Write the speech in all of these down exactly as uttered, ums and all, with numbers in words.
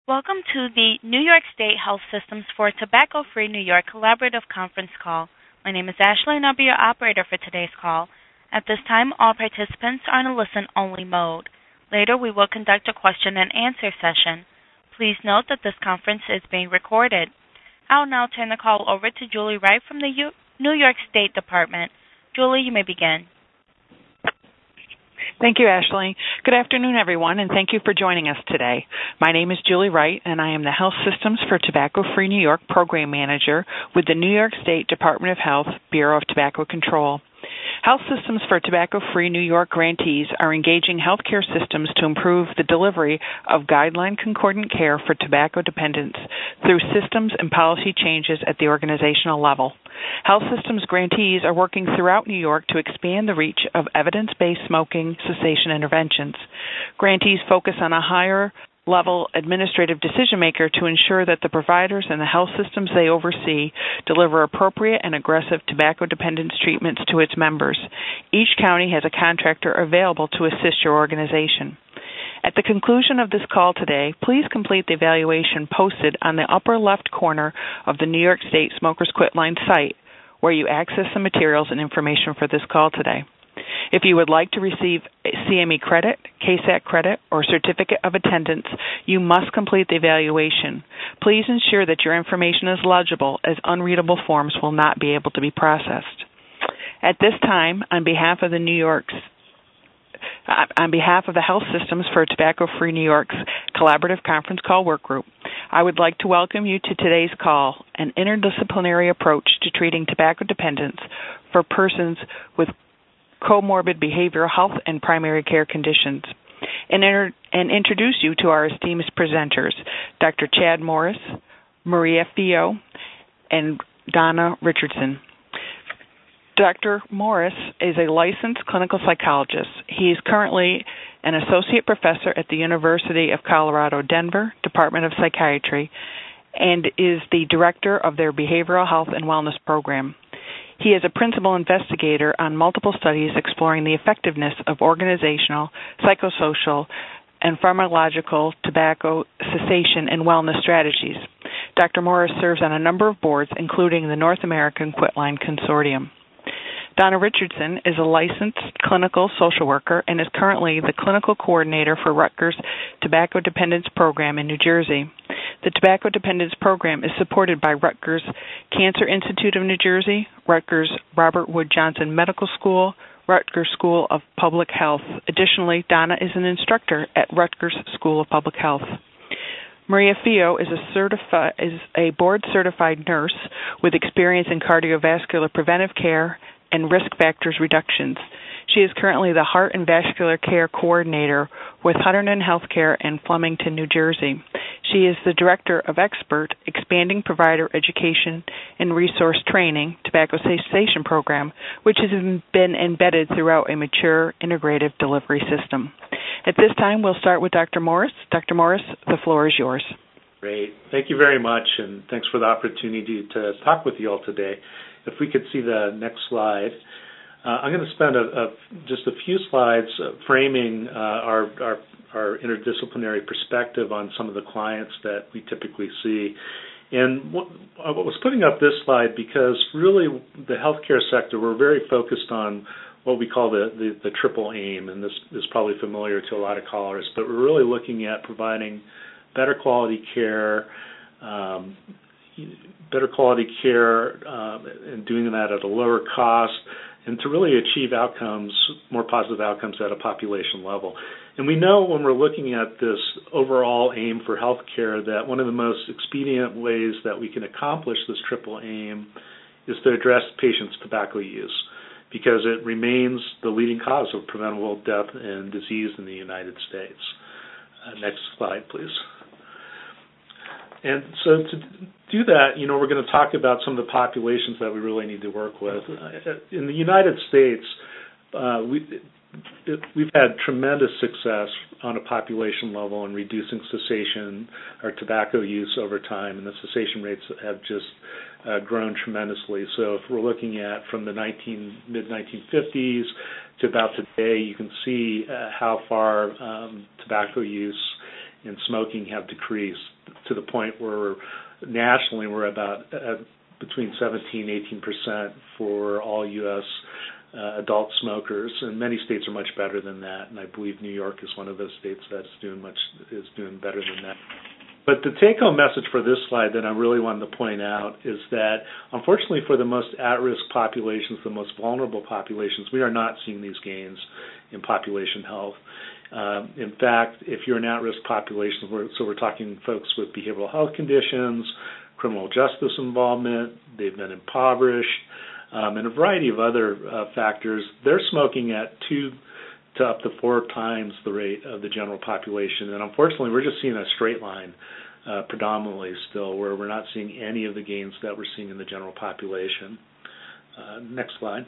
Welcome to the New York State Health Systems for Tobacco-Free New York Collaborative Conference Call. My name is Ashley and I'll be your operator for today's call. At this time, all participants are in a listen-only mode. Later, we will conduct a question-and-answer session. Please note that this conference is being recorded. I'll now turn the call over to Julie Wright from the U- New York State Department. Julie, you may begin. Thank you, Ashley. Good afternoon, everyone, and thank you for joining us today. My name is Julie Wright, and I am the Health Systems for Tobacco-Free New York Program Manager with the New York State Department of Health, Bureau of Tobacco Control. Health Systems for Tobacco-Free New York grantees are engaging healthcare systems to improve the delivery of guideline-concordant care for tobacco dependents through systems and policy changes at the organizational level. Health Systems grantees are working throughout New York to expand the reach of evidence-based smoking cessation interventions. Grantees focus on a higher level administrative decision maker to ensure that the providers and the health systems they oversee deliver appropriate and aggressive tobacco dependence treatments to its members. Each county has a contractor available to assist your organization. At the conclusion of this call today, please complete the evaluation posted on the upper left corner of the New York State Smokers Quit Line site, where you access the materials and information for this call today. If you would like to receive C M E credit, K S A C credit, or certificate of attendance, you must complete the evaluation. Please ensure that your information is legible, as unreadable forms will not be able to be processed. At this time, on behalf of the New York's On behalf of the Health Systems for Tobacco-Free New York's Collaborative Conference Call Work Group, I would like to welcome you to today's call, an interdisciplinary approach to treating tobacco dependence for persons with comorbid behavioral health and primary care conditions, and, inter- and introduce you to our esteemed presenters, Doctor Chad Morris, Maria Fio, and Donna Richardson. Doctor Morris is a licensed clinical psychologist. He is currently an associate professor at the University of Colorado Denver Department of Psychiatry and is the director of their Behavioral Health and Wellness program. He is a principal investigator on multiple studies exploring the effectiveness of organizational, psychosocial, and pharmacological tobacco cessation and wellness strategies. Doctor Morris serves on a number of boards, including the North American Quitline Consortium. Donna Richardson is a licensed clinical social worker and is currently the clinical coordinator for Rutgers Tobacco Dependence Program in New Jersey. The Tobacco Dependence Program is supported by Rutgers Cancer Institute of New Jersey, Rutgers Robert Wood Johnson Medical School, Rutgers School of Public Health. Additionally, Donna is an instructor at Rutgers School of Public Health. Maria Fio is a, certifi- is a board-certified nurse with experience in cardiovascular preventive care and risk factors reductions. She is currently the Heart and Vascular Care Coordinator with Hunterdon Healthcare in Flemington, New Jersey. She is the Director of Expert Expanding Provider Education and Resource Training Tobacco Cessation Program, which has been embedded throughout a mature integrative delivery system. At this time, we'll start with Doctor Morris. Doctor Morris, the floor is yours. Great. Thank you very much, and thanks for the opportunity to talk with you all today. If we could see the next slide. Uh, I'm going to spend a, a, just a few slides uh, framing uh, our, our, our interdisciplinary perspective on some of the clients that we typically see. And what, I was putting up this slide because really the healthcare sector, we're very focused on what we call the, the, the triple aim, and this is probably familiar to a lot of callers, but we're really looking at providing better quality care, um, better quality care um, and doing that at a lower cost, and to really achieve outcomes, more positive outcomes at a population level. And we know when we're looking at this overall aim for healthcare that one of the most expedient ways that we can accomplish this triple aim is to address patients' tobacco use, because it remains the leading cause of preventable death and disease in the United States. Uh, next slide, please. And so to do that, you know, we're going to talk about some of the populations that we really need to work with. In the United States, uh, we, it, we've had tremendous success on a population level in reducing cessation or tobacco use over time, and the cessation rates have just uh, grown tremendously. So if we're looking at from the mid nineteen fifties to about today, you can see uh, how far um, tobacco use in smoking have decreased to the point where nationally we're about uh, between seventeen, eighteen percent for all U S uh, adult smokers, and many states are much better than that. And I believe New York is one of those states that's doing much is doing better than that. But the take-home message for this slide that I really wanted to point out is that, unfortunately, for the most at-risk populations, the most vulnerable populations, we are not seeing these gains in population health. Um, in fact, if you're an at-risk population, we're, so we're talking folks with behavioral health conditions, criminal justice involvement, they've been impoverished, um, and a variety of other uh, factors, they're smoking at two to up to four times the rate of the general population. And unfortunately, we're just seeing a straight line uh, predominantly still, where we're not seeing any of the gains that we're seeing in the general population. Uh, next slide.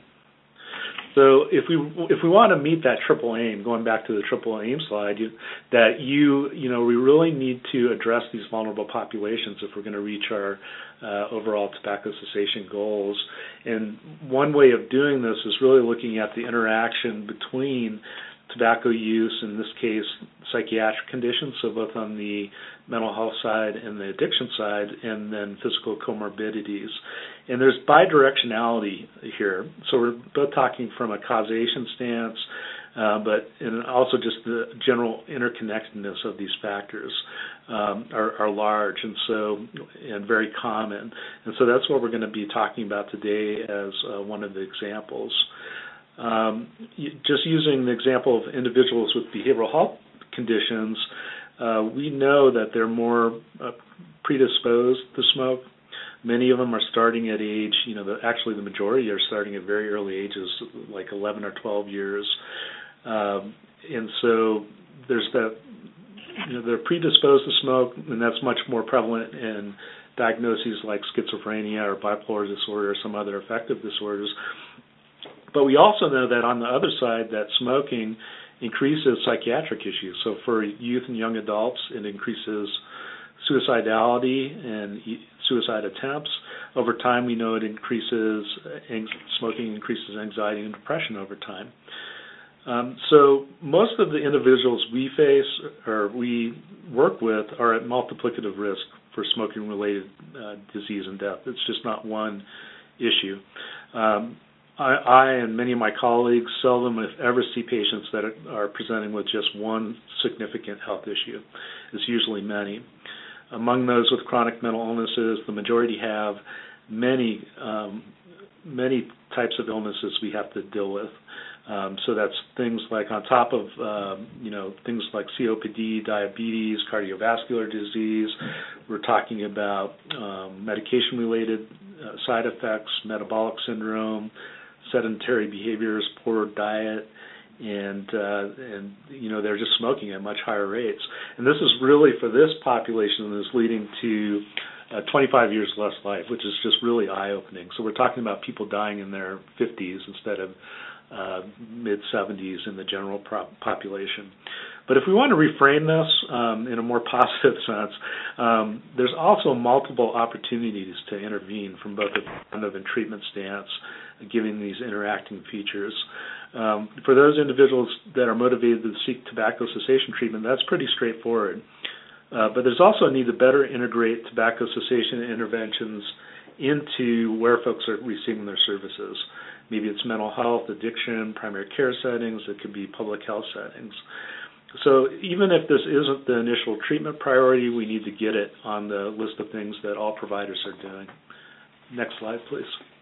So if we if we want to meet that triple aim, going back to the triple aim slide, you, that you you know we really need to address these vulnerable populations if we're going to reach our uh, overall tobacco cessation goals. And one way of doing this is really looking at the interaction between tobacco use, in this case psychiatric conditions, so both on the mental health side and the addiction side, and then physical comorbidities. And there's bidirectionality here. So we're both talking from a causation stance, uh, but and also just the general interconnectedness of these factors um, are, are large and so and very common. And so that's what we're going to be talking about today as uh, one of the examples. Um, just using the example of individuals with behavioral health conditions, uh, we know that they're more uh, predisposed to smoke. Many of them are starting at age, you know, the, actually the majority are starting at very early ages, like eleven or twelve years. Um, and so there's that, you know, they're predisposed to smoke, and that's much more prevalent in diagnoses like schizophrenia or bipolar disorder or some other affective disorders. But we also know that on the other side, that smoking increases psychiatric issues. So for youth and young adults, it increases suicidality and suicide attempts. Over time, we know it increases, smoking increases anxiety and depression over time. Um, so most of the individuals we face or we work with are at multiplicative risk for smoking-related uh, disease and death. It's just not one issue. Um, I, I and many of my colleagues seldom, if ever, see patients that are, are presenting with just one significant health issue. It's usually many. Among those with chronic mental illnesses, the majority have many, um, many types of illnesses we have to deal with. Um, so that's things like on top of, um, you know, things like C O P D, diabetes, cardiovascular disease. We're talking about um, medication-related uh, side effects, metabolic syndrome, sedentary behaviors, poor diet, and uh, and you know they're just smoking at much higher rates. And this is really for this population that is leading to uh, twenty-five years less life, which is just really eye-opening. So we're talking about people dying in their fifties instead of uh, mid-seventies in the general pro- population. But if we want to reframe this um, in a more positive sense, um, there's also multiple opportunities to intervene from both a preventive and treatment stance, giving these interacting features. Um, for those individuals that are motivated to seek tobacco cessation treatment, that's pretty straightforward. Uh, but there's also a need to better integrate tobacco cessation interventions into where folks are receiving their services. Maybe it's mental health, addiction, primary care settings. It could be public health settings. So even if this isn't the initial treatment priority, we need to get it on the list of things that all providers are doing. Next slide, please.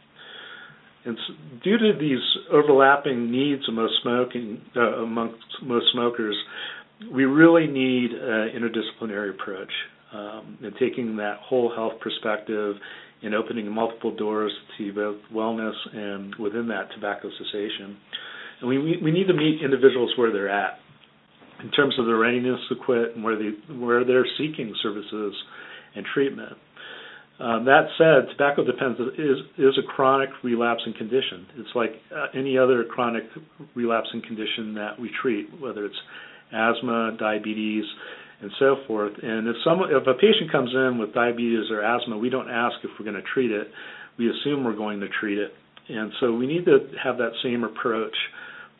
And due to these overlapping needs of most smoking, uh, amongst most smokers, we really need an interdisciplinary approach um, and taking that whole health perspective and opening multiple doors to both wellness and within that tobacco cessation. And we we need to meet individuals where they're at in terms of their readiness to quit and where they where they're seeking services and treatment. Um, that said, tobacco dependence is is a chronic relapsing condition. It's like uh, any other chronic relapsing condition that we treat, whether it's asthma, diabetes, and so forth. And if some if a patient comes in with diabetes or asthma, we don't ask if we're going to treat it. We assume we're going to treat it. And so we need to have that same approach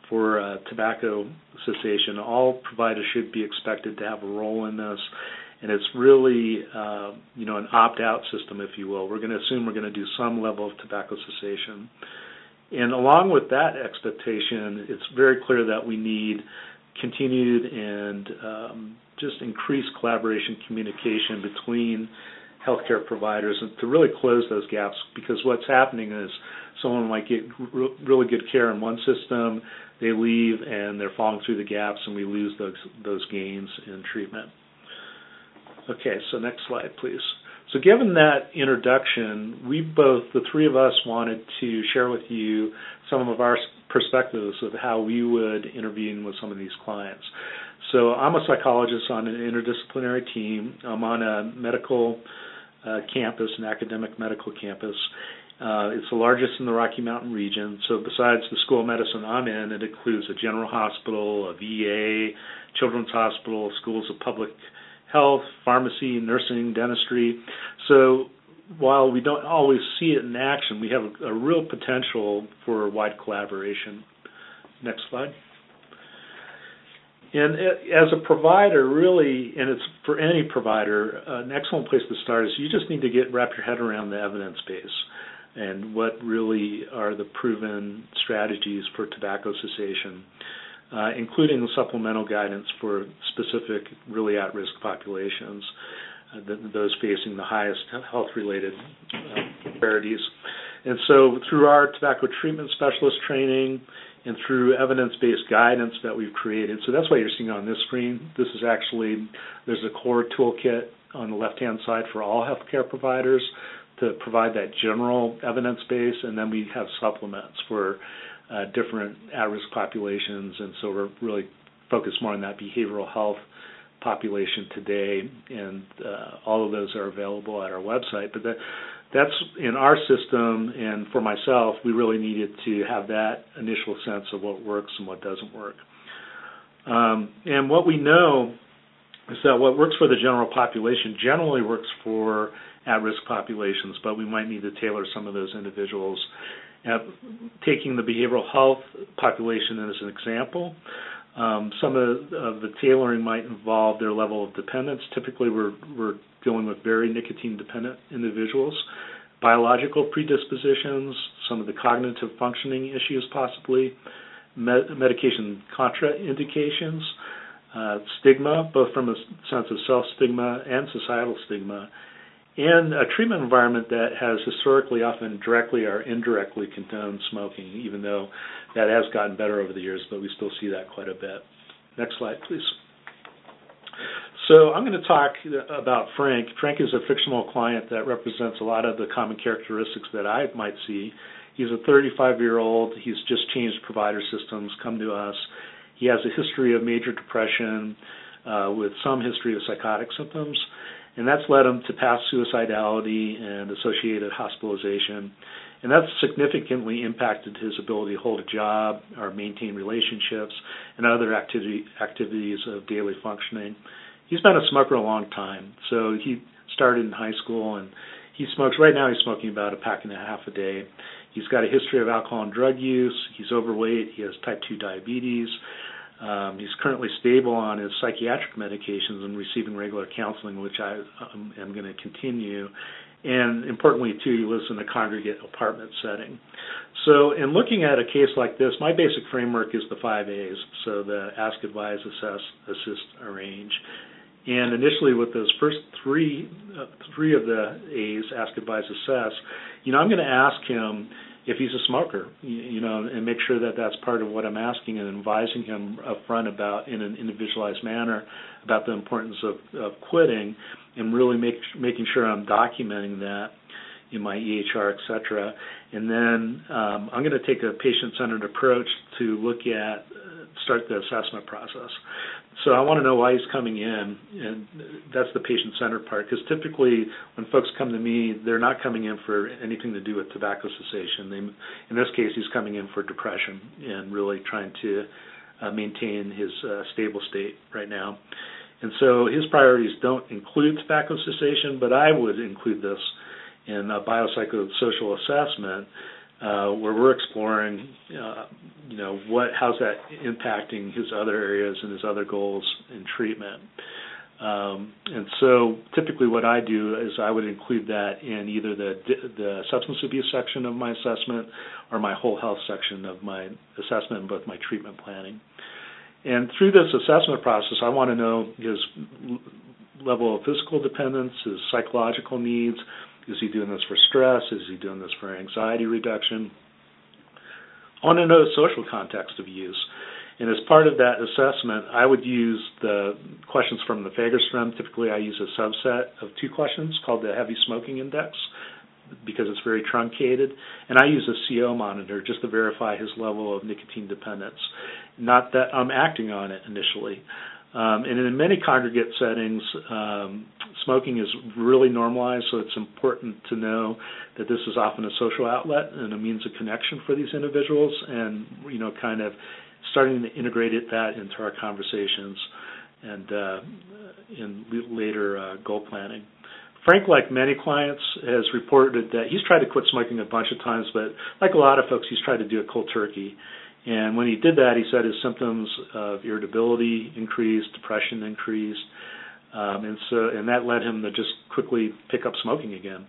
for uh, tobacco cessation. All providers should be expected to have a role in this, and it's really, uh, you know, an opt-out system, if you will. We're going to assume we're going to do some level of tobacco cessation. And along with that expectation, it's very clear that we need continued and um, just increased collaboration, communication between healthcare providers to really close those gaps, because what's happening is someone might get r- really good care in one system, they leave, and they're falling through the gaps, and we lose those those gains in treatment. Okay, so next slide, please. So given that introduction, we both, the three of us, wanted to share with you some of our perspectives of how we would intervene with some of these clients. So I'm a psychologist on an interdisciplinary team. I'm on a medical uh, campus, an academic medical campus. Uh, it's the largest in the Rocky Mountain region. So besides the school of medicine I'm in, it includes a general hospital, a V A, children's hospital, schools of public health, pharmacy, nursing, dentistry. So while we don't always see it in action, we have a, a real potential for wide collaboration. Next slide. And as a provider, really, and it's for any provider, an excellent place to start is you just need to get wrap your head around the evidence base and what really are the proven strategies for tobacco cessation, uh, including the supplemental guidance for specific, really at-risk populations, uh, the, those facing the highest health-related uh, disparities. And so through our tobacco treatment specialist training and through evidence-based guidance that we've created, so that's what you're seeing on this screen. This is actually, there's a core toolkit on the left-hand side for all healthcare providers to provide that general evidence base, and then we have supplements for uh, different at-risk populations, and so we're really focused more on that behavioral health population today, and uh, all of those are available at our website. But that, that's in our system, and for myself, we really needed to have that initial sense of what works and what doesn't work. Um, and what we know is that what works for the general population generally works for at-risk populations, but we might need to tailor some of those individuals. Uh, taking the behavioral health population as an example, um, some of, of the tailoring might involve their level of dependence. Typically, we're, we're dealing with very nicotine-dependent individuals, biological predispositions, some of the cognitive functioning issues possibly, med- medication contraindications, uh, stigma, both from a sense of self-stigma and societal stigma, and a treatment environment that has historically often directly or indirectly condoned smoking, even though that has gotten better over the years, but we still see that quite a bit. Next slide, please. So I'm going to talk about Frank. Frank is a fictional client that represents a lot of the common characteristics that I might see. He's a thirty-five-year-old. He's just changed provider systems, come to us. He has a history of major depression uh, with some history of psychotic symptoms. And that's led him to past suicidality and associated hospitalization. And that's significantly impacted his ability to hold a job or maintain relationships and other activity, activities of daily functioning. He's been a smoker a long time. So he started in high school, and he smokes. Right now he's smoking about a pack and a half a day. He's got a history of alcohol and drug use. He's overweight. He has type two diabetes. Um, he's currently stable on his psychiatric medications and receiving regular counseling, which I um, am going to continue. And importantly, too, he lives in a congregate apartment setting. So in looking at a case like this, my basic framework is the five A's, so the ask, advise, assess, assist, arrange. And initially with those first three, uh, three of the A's, ask, advise, assess, you know, I'm going to ask him if he's a smoker, you know, and make sure that that's part of what I'm asking and advising him up front about in an individualized manner about the importance of, of quitting, and really make, making sure I'm documenting that in my E H R, et cetera. And then um, I'm going to take a patient-centered approach to look at, uh, start the assessment process. So I want to know why he's coming in, and that's the patient-centered part, because typically when folks come to me, they're not coming in for anything to do with tobacco cessation. They, in this case, he's coming in for depression and really trying to uh, maintain his uh, stable state right now. And so his priorities don't include tobacco cessation, but I would include this in a biopsychosocial assessment uh, where we're exploring, uh, you know, what how's that impacting his other areas and his other goals in treatment. Um, and so typically what I do is I would include that in either the the substance abuse section of my assessment or my whole health section of my assessment in both my treatment planning. And through this assessment process, I want to know his level of physical dependence, his psychological needs. Is he doing this for stress? Is he doing this for anxiety reduction? I want to know the social context of use. And as part of that assessment, I would use the questions from the Fagerstrom. Typically, I use a subset of two questions called the Heavy Smoking Index because it's very truncated. And I use a C O monitor just to verify his level of nicotine dependence. Not that I'm acting on it initially. Um, and in many congregate settings, um, smoking is really normalized, so it's important to know that this is often a social outlet and a means of connection for these individuals, and, you know, kind of starting to integrate it, that into our conversations and uh, in later uh, goal planning. Frank, like many clients, has reported that he's tried to quit smoking a bunch of times, but like a lot of folks, he's tried to do it cold turkey. And when he did that, he said his symptoms of irritability increased, depression increased, um, and so and that led him to just quickly pick up smoking again.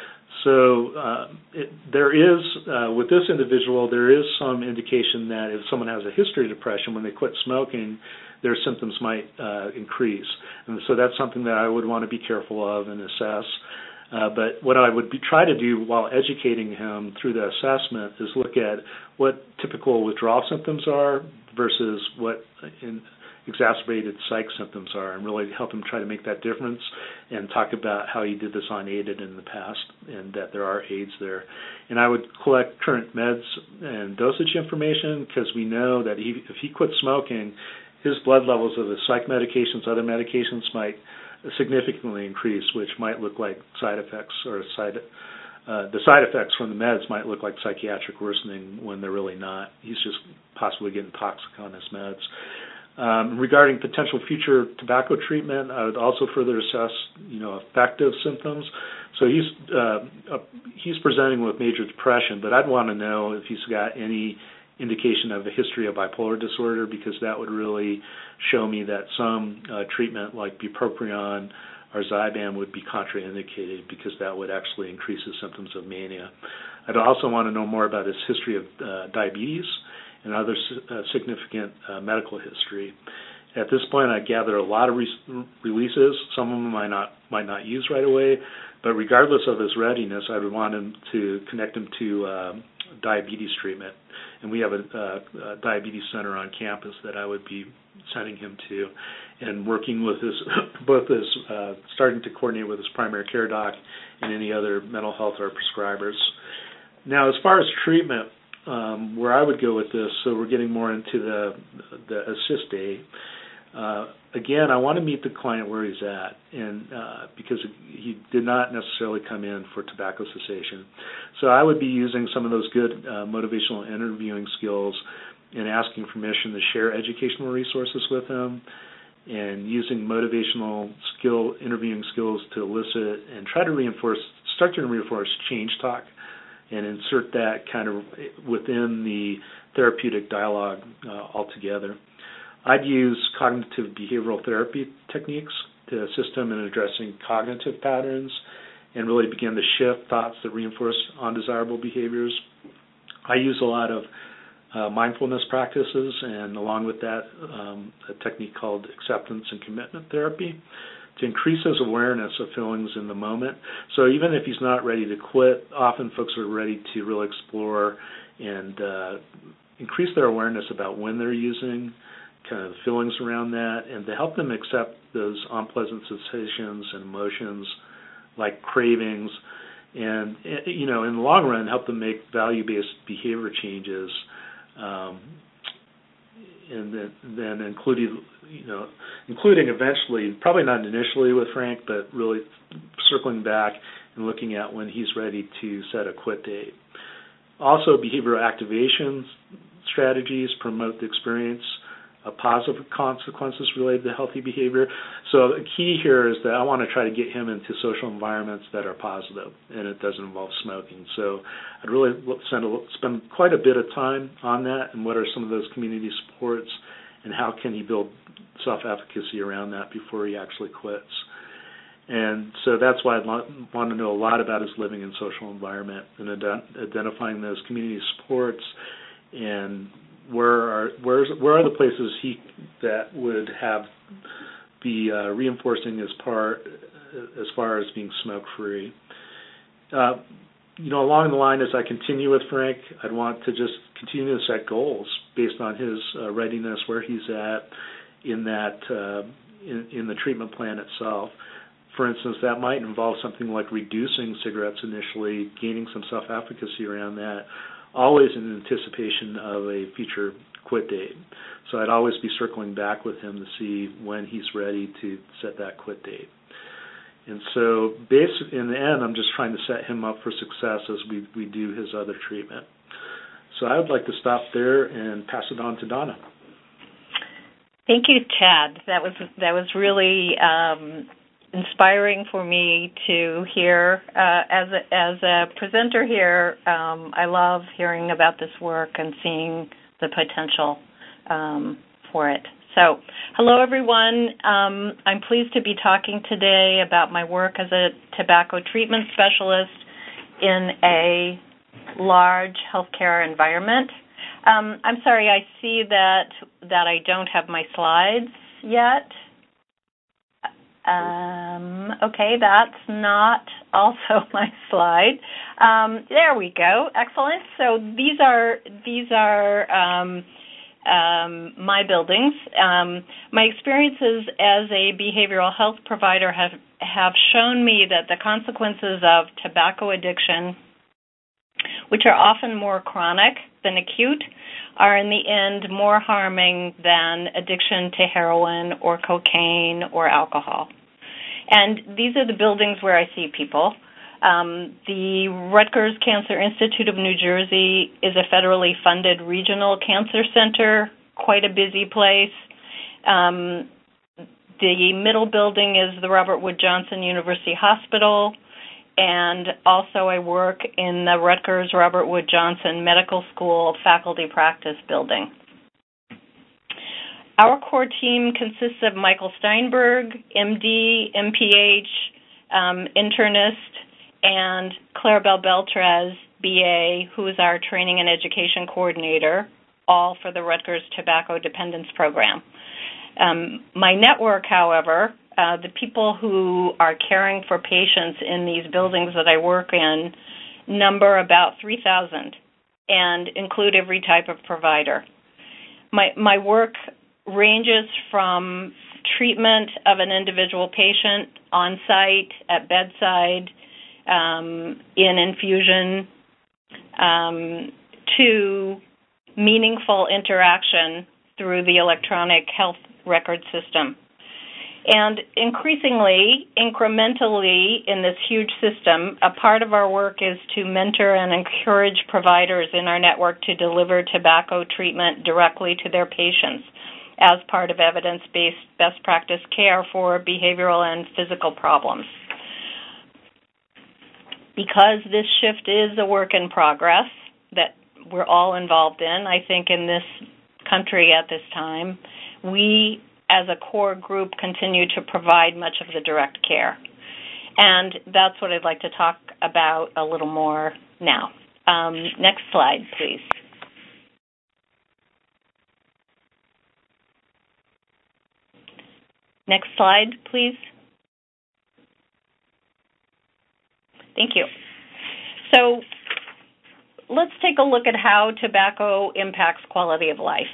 So uh, it, there is, uh, with this individual, there is some indication that if someone has a history of depression, when they quit smoking, their symptoms might uh, increase. And so that's something that I would want to be careful of and assess. Uh, but what I would be, try to do while educating him through the assessment is look at what typical withdrawal symptoms are versus what in exacerbated psych symptoms are, and really help him try to make that difference and talk about how he did this unaided in the past and that there are aids there. And I would collect current meds and dosage information because we know that he, if he quits smoking, his blood levels of his psych medications, other medications might significantly increase, which might look like side effects or side uh, the side effects from the meds might look like psychiatric worsening when they're really not. He's just possibly getting toxic on his meds. Um, regarding potential future tobacco treatment, I would also further assess, you know, affective symptoms. So he's uh, uh, he's presenting with major depression, but I'd want to know if he's got any indication of a history of bipolar disorder, because that would really show me that some uh, treatment like bupropion or Zyban would be contraindicated, because that would actually increase his symptoms of mania. I'd also want to know more about his history of uh, diabetes and other uh, significant uh, medical history. At this point, I gather a lot of re- releases. Some of them might not might not use right away, but regardless of his readiness, I would want him to connect him to uh, diabetes treatment. And we have a, a, a diabetes center on campus that I would be sending him to, and working with his, both his, uh, starting to coordinate with his primary care doc and any other mental health or prescribers. Now, as far as treatment, um, where I would go with this, so we're getting more into the the assist aid. Uh, again, I want to meet the client where he's at, and uh, because he did not necessarily come in for tobacco cessation. So I would be using some of those good uh, motivational interviewing skills and asking permission to share educational resources with him, and using motivational skill interviewing skills to elicit and try to reinforce, start to reinforce change talk, and insert that kind of within the therapeutic dialogue uh, altogether. I'd use cognitive behavioral therapy techniques to assist him in addressing cognitive patterns and really begin to shift thoughts that reinforce undesirable behaviors. I use a lot of uh, mindfulness practices, and along with that, um, a technique called acceptance and commitment therapy to increase his awareness of feelings in the moment. So even if he's not ready to quit, often folks are ready to really explore and uh, increase their awareness about when they're using, kind of the feelings around that, and to help them accept those unpleasant sensations and emotions like cravings, and, you know, in the long run, help them make value-based behavior changes, um, and then, then including, you know, including eventually, probably not initially with Frank, but really circling back and looking at when he's ready to set a quit date. Also, behavioral activation strategies promote the experience uh, positive consequences related to healthy behavior. So the key here is that I want to try to get him into social environments that are positive, and it doesn't involve smoking. So I'd really spend, a, spend quite a bit of time on that, and what are some of those community supports, and how can he build self-efficacy around that before he actually quits. And so that's why I want to know a lot about his living and social environment, and ident- identifying those community supports, and where are where's, where are the places he that would have be uh, reinforcing his part as far as being smoke-free. Uh, you know, along the line as I continue with Frank, I'd want to just continue to set goals based on his uh, readiness, where he's at in that uh, in, in the treatment plan itself. For instance, that might involve something like reducing cigarettes initially, gaining some self-efficacy around that, always in anticipation of a future quit date. So I'd always be circling back with him to see when he's ready to set that quit date. And so basically, in the end, I'm just trying to set him up for success as we, we do his other treatment. So I would like to stop there and pass it on to Donna. Thank you, Chad. That was that was really um, inspiring for me to hear. Uh, as a, as a presenter here, um, I love hearing about this work and seeing the potential um, for it. So, hello everyone. Um, I'm pleased to be talking today about my work as a tobacco treatment specialist in a large healthcare environment. Um, I'm sorry, I see that that I don't have my slides yet. Um, okay, that's not also my slide. Um, there we go. Excellent. So these are these are um, um, my buildings. Um, my experiences as a behavioral health provider have have shown me that the consequences of tobacco addiction, which are often more chronic than acute, are in the end more harming than addiction to heroin or cocaine or alcohol. And these are the buildings where I see people. Um, the Rutgers Cancer Institute of New Jersey is a federally funded regional cancer center, quite a busy place. Um, the middle building is the Robert Wood Johnson University Hospital, and also I work in the Rutgers Robert Wood Johnson Medical School faculty practice building. Our core team consists of Michael Steinberg, M D, M P H, um, internist, and Claribel Beltrez, B A, who is our training and education coordinator, all for the Rutgers Tobacco Dependence Program. Um, my network, however, uh, the people who are caring for patients in these buildings that I work in number about three thousand and include every type of provider. My, my work ranges from treatment of an individual patient on site, at bedside, um, in infusion, um, to meaningful interaction through the electronic health record system. And increasingly, incrementally in this huge system, a part of our work is to mentor and encourage providers in our network to deliver tobacco treatment directly to their patients as part of evidence-based best practice care for behavioral and physical problems. Because this shift is a work in progress that we're all involved in, I think in this country at this time, we as a core group continue to provide much of the direct care. And that's what I'd like to talk about a little more now. Um, next slide, please. Next slide, please. Thank you. So let's take a look at how tobacco impacts quality of life.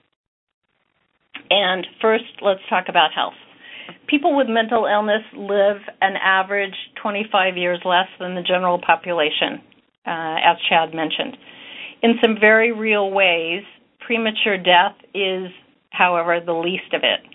And first, let's talk about health. People with mental illness live an average twenty-five years less than the general population, uh, as Chad mentioned. In some very real ways, premature death is, however, the least of it.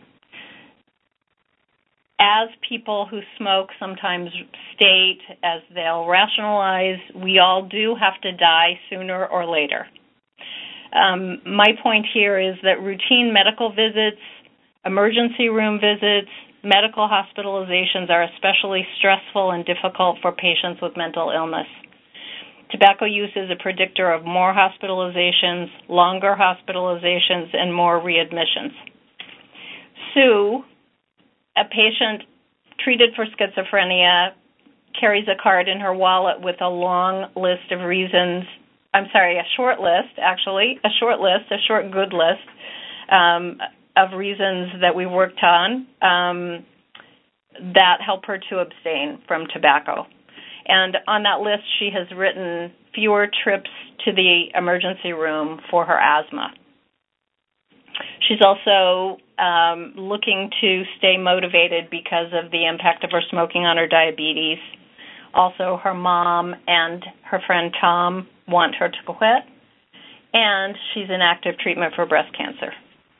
As people who smoke sometimes state, as they'll rationalize, we all do have to die sooner or later. Um, my point here is that routine medical visits, emergency room visits, medical hospitalizations are especially stressful and difficult for patients with mental illness. Tobacco use is a predictor of more hospitalizations, longer hospitalizations, and more readmissions. Sue, a patient treated for schizophrenia, carries a card in her wallet with a long list of reasons, I'm sorry, a short list, actually, a short list, a short good list um, of reasons that we worked on um, that help her to abstain from tobacco. And on that list, she has written fewer trips to the emergency room for her asthma. She's also um, looking to stay motivated because of the impact of her smoking on her diabetes. Also, her mom and her friend Tom want her to quit, and she's in active treatment for breast cancer.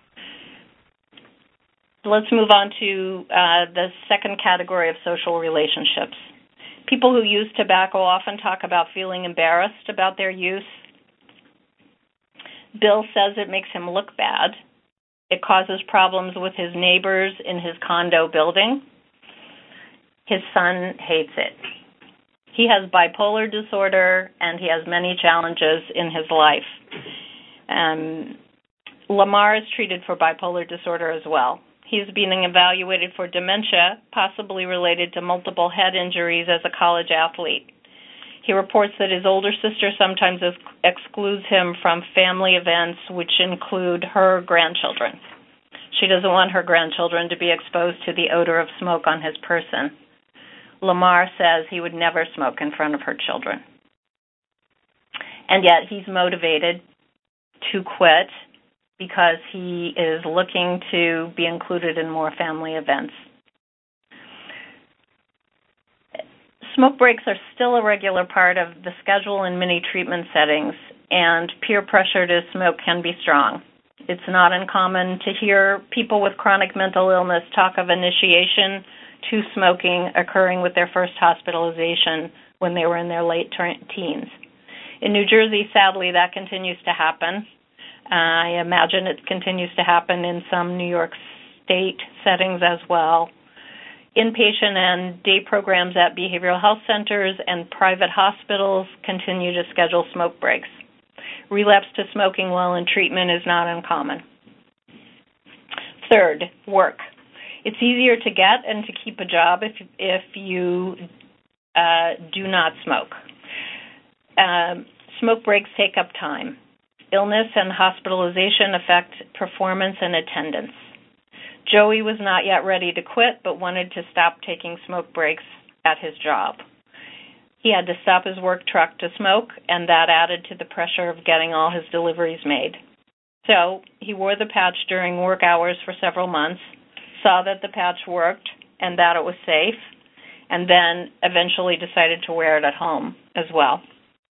Let's move on to uh, the second category of social relationships. People who use tobacco often talk about feeling embarrassed about their use. Bill says it makes him look bad. It causes problems with his neighbors in his condo building. His son hates it. He has bipolar disorder, and he has many challenges in his life. Um, Lamar is treated for bipolar disorder as well. He's being evaluated for dementia, possibly related to multiple head injuries as a college athlete. He reports that his older sister sometimes excludes him from family events, which include her grandchildren. She doesn't want her grandchildren to be exposed to the odor of smoke on his person. Lamar says he would never smoke in front of her children. And yet he's motivated to quit because he is looking to be included in more family events. Smoke breaks are still a regular part of the schedule in many treatment settings, and peer pressure to smoke can be strong. It's not uncommon to hear people with chronic mental illness talk of initiation to smoking occurring with their first hospitalization when they were in their late teens. In New Jersey, sadly, that continues to happen. Uh, I imagine it continues to happen in some New York State settings as well. Inpatient and day programs at behavioral health centers and private hospitals continue to schedule smoke breaks. Relapse to smoking while in treatment is not uncommon. Third, work. It's easier to get and to keep a job if if you uh, do not smoke. Um, smoke breaks take up time. Illness and hospitalization affect performance and attendance. Joey was not yet ready to quit, but wanted to stop taking smoke breaks at his job. He had to stop his work truck to smoke, and that added to the pressure of getting all his deliveries made. So he wore the patch during work hours for several months, saw that the patch worked and that it was safe, and then eventually decided to wear it at home as well.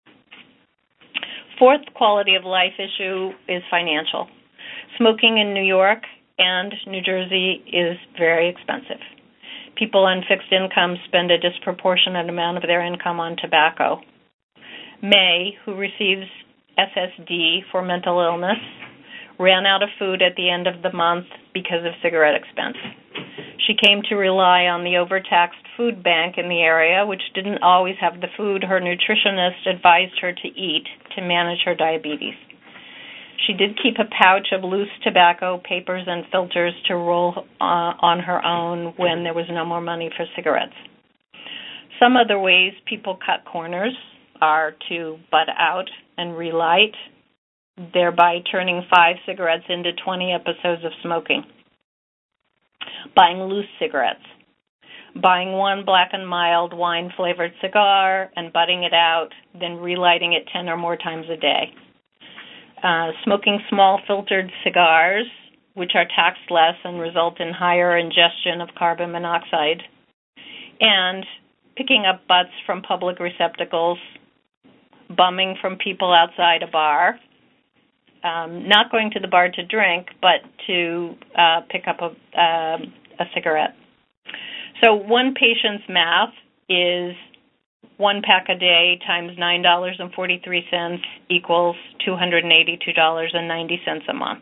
Fourth quality of life issue is financial. Smoking in New York and New Jersey is very expensive. People on fixed incomes spend a disproportionate amount of their income on tobacco. May, who receives S S D for mental illness, ran out of food at the end of the month because of cigarette expense. She came to rely on the overtaxed food bank in the area, which didn't always have the food her nutritionist advised her to eat to manage her diabetes. She did keep a pouch of loose tobacco, papers, and filters to roll uh, on her own when there was no more money for cigarettes. Some other ways people cut corners are to butt out and relight, thereby turning five cigarettes into twenty episodes of smoking. Buying loose cigarettes. Buying one black and mild wine-flavored cigar and butting it out, then relighting it ten or more times a day. Uh, smoking small filtered cigars, which are taxed less and result in higher ingestion of carbon monoxide. And picking up butts from public receptacles, bumming from people outside a bar, um, not going to the bar to drink, but to uh, pick up a, uh, a cigarette. So one patient's math is one pack a day times nine dollars and forty-three cents equals two hundred eighty-two dollars and ninety cents a month.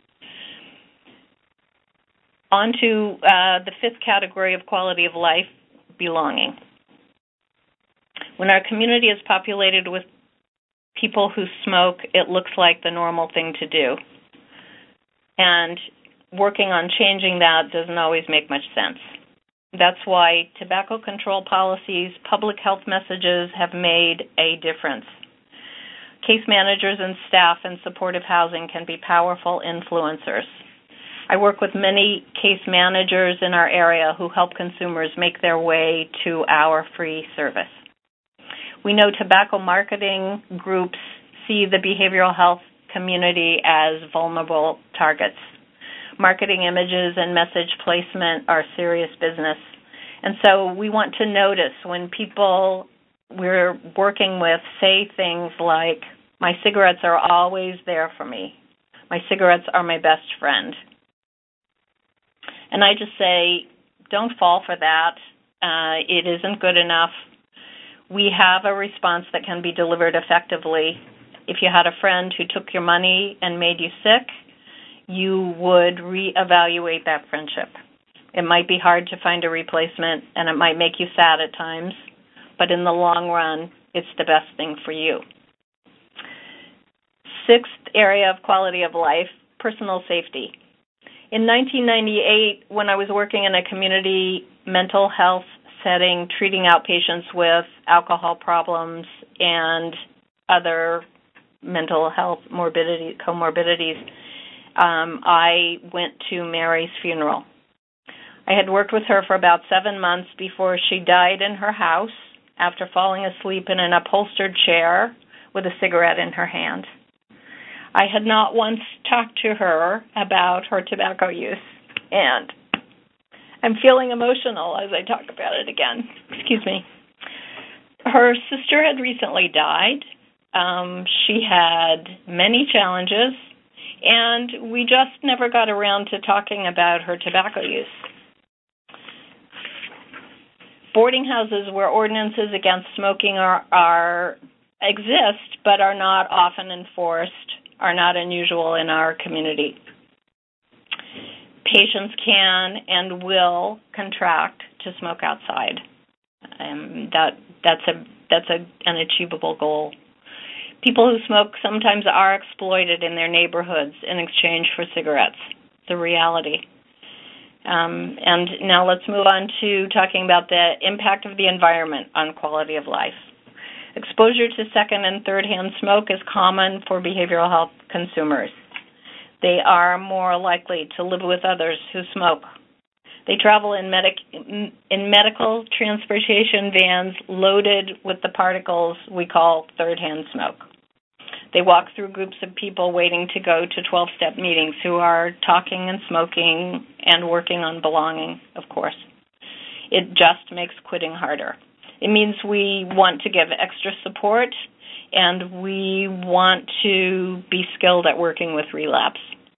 On to uh, the fifth category of quality of life, belonging. When our community is populated with people who smoke, it looks like the normal thing to do. And working on changing that doesn't always make much sense. That's why tobacco control policies, public health messages have made a difference. Case managers and staff in supportive housing can be powerful influencers. I work with many case managers in our area who help consumers make their way to our free service. We know tobacco marketing groups see the behavioral health community as vulnerable targets. Marketing images and message placement are serious business. And so we want to notice when people we're working with say things like, my cigarettes are always there for me. My cigarettes are my best friend. And I just say, don't fall for that. Uh, it isn't good enough. We have a response that can be delivered effectively. If you had a friend who took your money and made you sick, you would reevaluate that friendship. It might be hard to find a replacement, and it might make you sad at times, but in the long run, it's the best thing for you. Sixth area of quality of life, personal safety. In nineteen ninety-eight, when I was working in a community mental health setting, treating outpatients with alcohol problems and other mental health morbidity, comorbidities, um, I went to Mary's funeral. I had worked with her for about seven months before she died in her house after falling asleep in an upholstered chair with a cigarette in her hand. I had not once talked to her about her tobacco use, and I'm feeling emotional as I talk about it again. Excuse me. Her sister had recently died. Um, she had many challenges, and we just never got around to talking about her tobacco use. Boarding houses where ordinances against smoking are, are exist but are not often enforced are not unusual in our community. Patients can and will contract to smoke outside. Um, that that's a that's a, an achievable goal. People who smoke sometimes are exploited in their neighborhoods in exchange for cigarettes. The reality. Um, and now let's move on to talking about the impact of the environment on quality of life. Exposure to second and third-hand smoke is common for behavioral health consumers. They are more likely to live with others who smoke. They travel in, medic- in medical transportation vans loaded with the particles we call third-hand smoke. They walk through groups of people waiting to go to twelve-step meetings who are talking and smoking and working on belonging, of course. It just makes quitting harder. It means we want to give extra support, and we want to be skilled at working with relapse.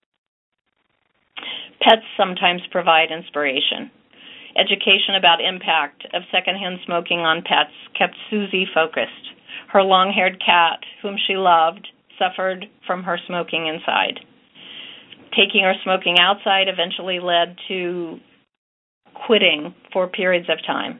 Pets sometimes provide inspiration. Education about impact of secondhand smoking on pets kept Susie focused. Her long-haired cat, whom she loved, suffered from her smoking inside. Taking her smoking outside eventually led to quitting for periods of time.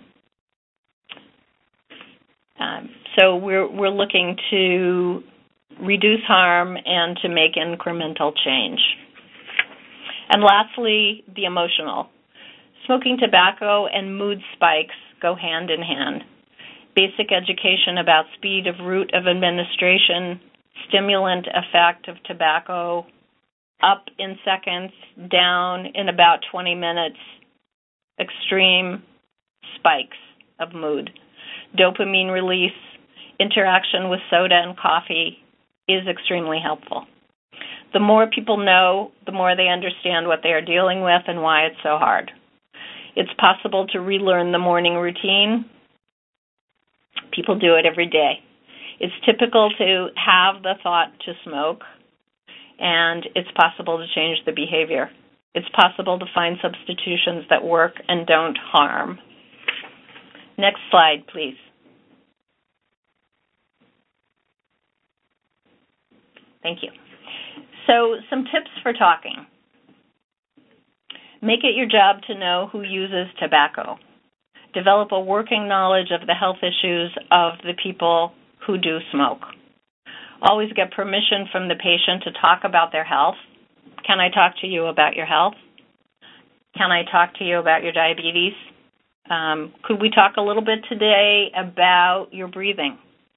Um, so we're we're looking to reduce harm and to make incremental change. And lastly, the emotional. Smoking tobacco and mood spikes go hand in hand. Basic education about speed of route of administration, stimulant effect of tobacco, up in seconds, down in about twenty minutes, extreme spikes of mood. Dopamine release, interaction with soda and coffee is extremely helpful. The more people know, the more they understand what they are dealing with and why it's so hard. It's possible to relearn the morning routine. People do it every day. It's typical to have the thought to smoke, and it's possible to change the behavior. It's possible to find substitutions that work and don't harm. Next slide, please. Thank you. So some tips for talking. Make it your job to know who uses tobacco. Develop a working knowledge of the health issues of the people who do smoke. Always get permission from the patient to talk about their health. Can I talk to you about your health? Can I talk to you about your diabetes? Um, could we talk a little bit today about your breathing?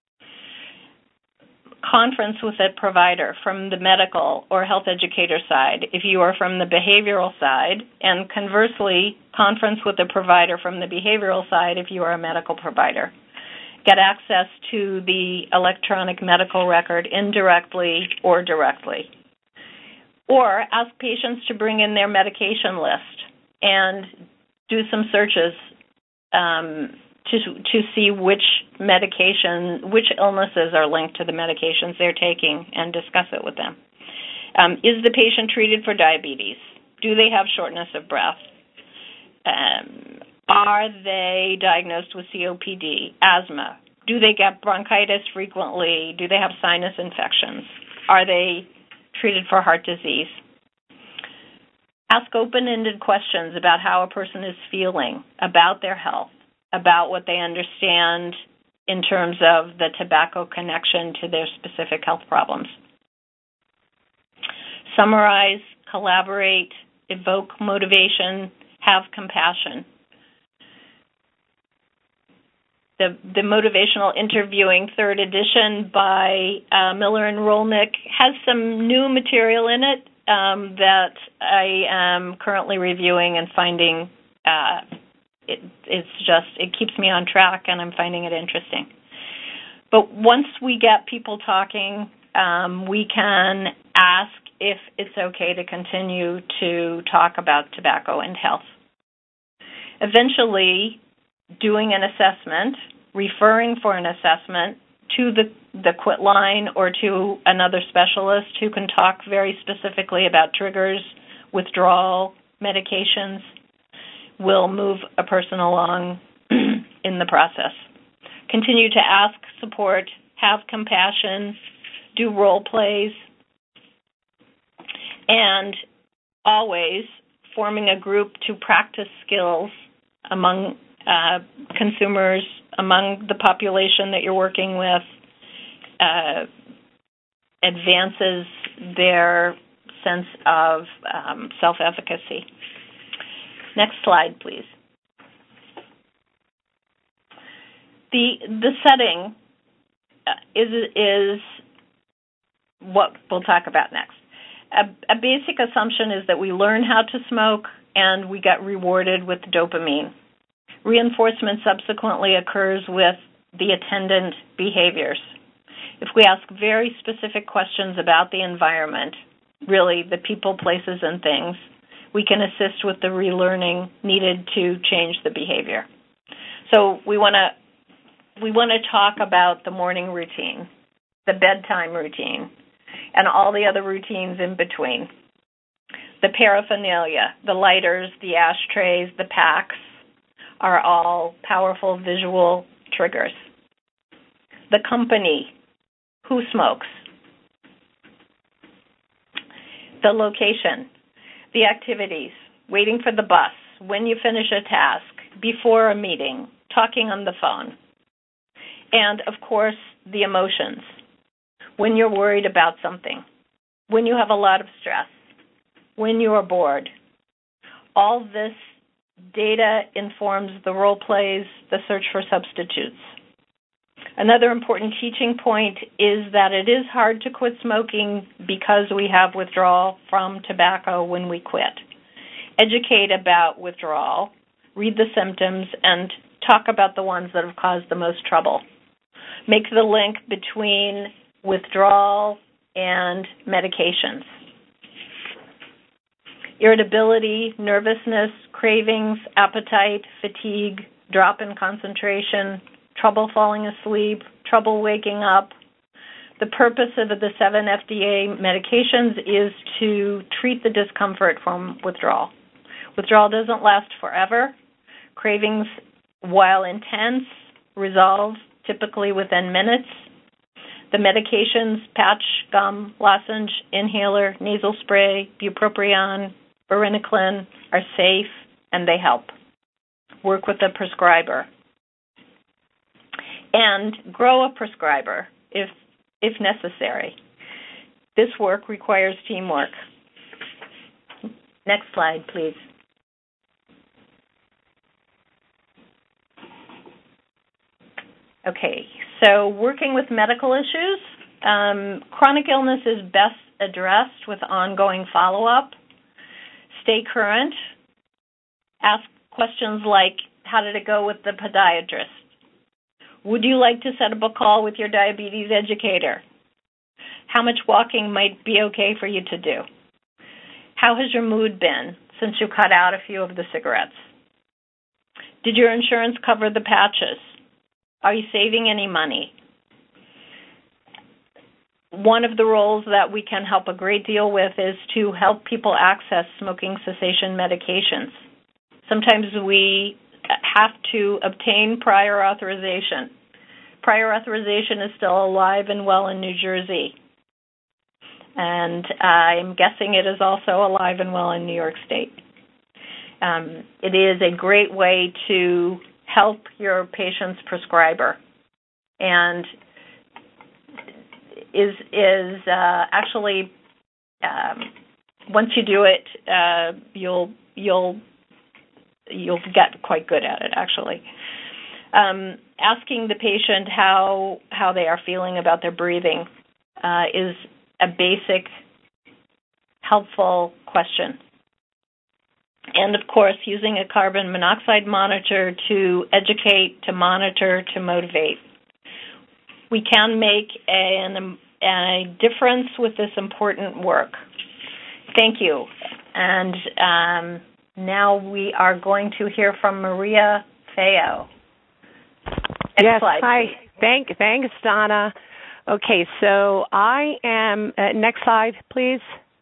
Conference with a provider from the medical or health educator side if you are from the behavioral side, and conversely, conference with a provider from the behavioral side if you are a medical provider. Get access to the electronic medical record indirectly or directly. Or ask patients to bring in their medication list and do some searches um, to to see which medication, which illnesses are linked to the medications they're taking, and discuss it with them. Um, is the patient treated for diabetes? Do they have shortness of breath? Um, are they diagnosed with C O P D, asthma? Do they get bronchitis frequently? Do they have sinus infections? Are they treated for heart disease? Ask open-ended questions about how a person is feeling, about their health, about what they understand in terms of the tobacco connection to their specific health problems. Summarize, collaborate, evoke motivation, have compassion. The, the Motivational Interviewing third edition by uh, Miller and Rolnick has some new material in it um, that I am currently reviewing and finding uh, it, it's just, it keeps me on track, and I'm finding it interesting. But once we get people talking, um, we can ask if it's okay to continue to talk about tobacco and health. Eventually, doing an assessment, referring for an assessment to the, the quit line or to another specialist who can talk very specifically about triggers, withdrawal, medications, will move a person along in the process. Continue to ask, support, have compassion, do role plays, and always forming a group to practice skills among uh, consumers, among the population that you're working with, uh, advances their sense of um, self-efficacy. Next slide, please. The the setting is is what we'll talk about next. A, a basic assumption is that we learn how to smoke and we get rewarded with dopamine. Reinforcement subsequently occurs with the attendant behaviors. If we ask very specific questions about the environment, really the people, places, and things, we can assist with the relearning needed to change the behavior. So we want to we want to talk about the morning routine, the bedtime routine, and all the other routines in between. The paraphernalia, the lighters, the ashtrays, the packs, are all powerful visual triggers. The company, who smokes. The location, the activities, waiting for the bus, when you finish a task, before a meeting, talking on the phone. And, of course, the emotions. When you're worried about something, when you have a lot of stress, when you are bored. All this data informs the role plays, the search for substitutes. Another important teaching point is that it is hard to quit smoking because we have withdrawal from tobacco when we quit. Educate about withdrawal, read the symptoms, and talk about the ones that have caused the most trouble. Make the link between withdrawal and medications. Irritability, nervousness, cravings, appetite, fatigue, drop in concentration, trouble falling asleep, trouble waking up. The purpose of the seven F D A medications is to treat the discomfort from withdrawal. Withdrawal doesn't last forever. Cravings, while intense, resolve typically within minutes. The medications, patch, gum, lozenge, inhaler, nasal spray, bupropion, varenicline, are safe and they help. Work with a prescriber. And grow a prescriber if if necessary. This work requires teamwork. Next slide, please. Okay, so working with medical issues, um, chronic illness is best addressed with ongoing follow-up. Stay current. Ask questions like, how did it go with the podiatrist? Would you like to set up a call with your diabetes educator? How much walking might be okay for you to do? How has your mood been since you cut out a few of the cigarettes? Did your insurance cover the patches? Are you saving any money? One of the roles that we can help a great deal with is to help people access smoking cessation medications. Sometimes we have to obtain prior authorization. Prior authorization is still alive and well in New Jersey. And I'm guessing it is also alive and well in New York State. Um, it is a great way to help your patient's prescriber, and is is uh, actually um, once you do it, uh, you'll you'll you'll get quite good at it. Actually, um, asking the patient how how they are feeling about their breathing uh, is a basic, helpful question. And, of course, using a carbon monoxide monitor to educate, to monitor, to motivate. We can make a, a difference with this important work. Thank you. And um, now we are going to hear from Maria Feo. Next yes, slide, hi. Please. Thank, thanks, Donna. Okay, so I am, uh, next slide, please.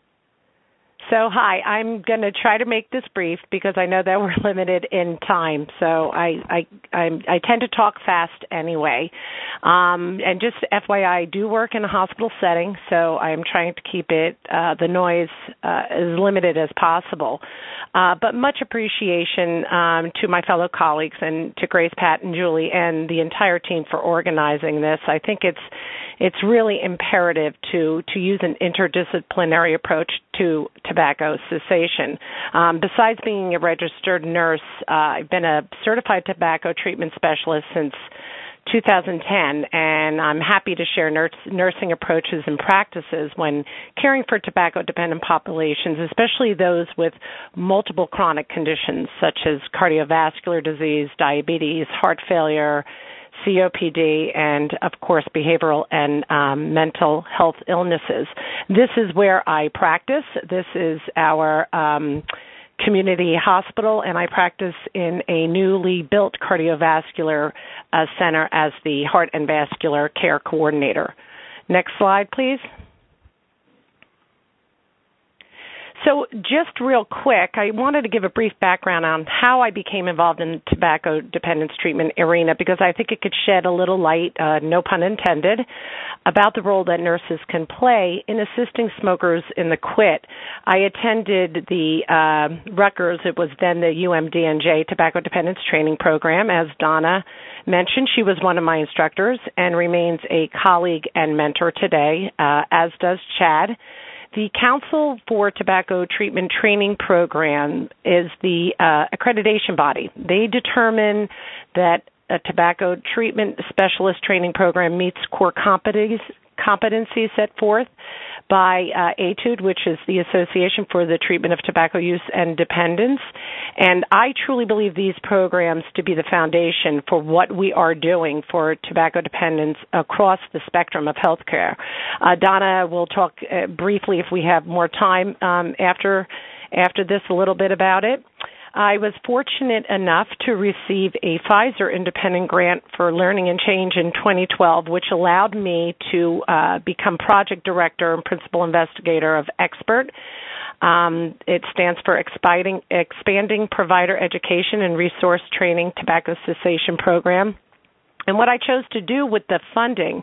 So, hi, I'm going to try to make this brief because I know that we're limited in time. So I I, I'm, I tend to talk fast anyway. Um, and just F Y I, I do work in a hospital setting, so I'm trying to keep it, uh, the noise uh, as limited as possible. Uh, but much appreciation um, to my fellow colleagues and to Grace, Pat, and Julie and the entire team for organizing this. I think it's it's really imperative to, to use an interdisciplinary approach to tobacco cessation. Um, besides being a registered nurse, uh, I've been a certified tobacco treatment specialist since two thousand ten, and I'm happy to share nurse, nursing approaches and practices when caring for tobacco-dependent populations, especially those with multiple chronic conditions such as cardiovascular disease, diabetes, heart failure, C O P D, and, of course, behavioral and um, mental health illnesses. This is where I practice. This is our um, community hospital, and I practice in a newly built cardiovascular uh, center as the Heart and Vascular Care Coordinator. Next slide, please. So just real quick, I wanted to give a brief background on how I became involved in the tobacco dependence treatment arena because I think it could shed a little light, uh, no pun intended, about the role that nurses can play in assisting smokers in the quit. I attended the uh, Rutgers, it was then the U M D N J Tobacco Dependence Training Program. As Donna mentioned, she was one of my instructors and remains a colleague and mentor today, uh, as does Chad. The Council for Tobacco Treatment Training Program is the uh, accreditation body. They determine that a tobacco treatment specialist training program meets core competencies, competencies set forth by uh, A T U D, which is the Association for the Treatment of Tobacco Use and Dependence. And I truly believe these programs to be the foundation for what we are doing for tobacco dependence across the spectrum of healthcare. Uh, Donna will talk uh, briefly, if we have more time, um, after after this a little bit about it. I was fortunate enough to receive a Pfizer independent grant for Learning and Change in twenty twelve, which allowed me to uh, become project director and principal investigator of EXPERT. Um, it stands for Expanding, Expanding Provider Education and Resource Training Tobacco Cessation Program. And what I chose to do with the funding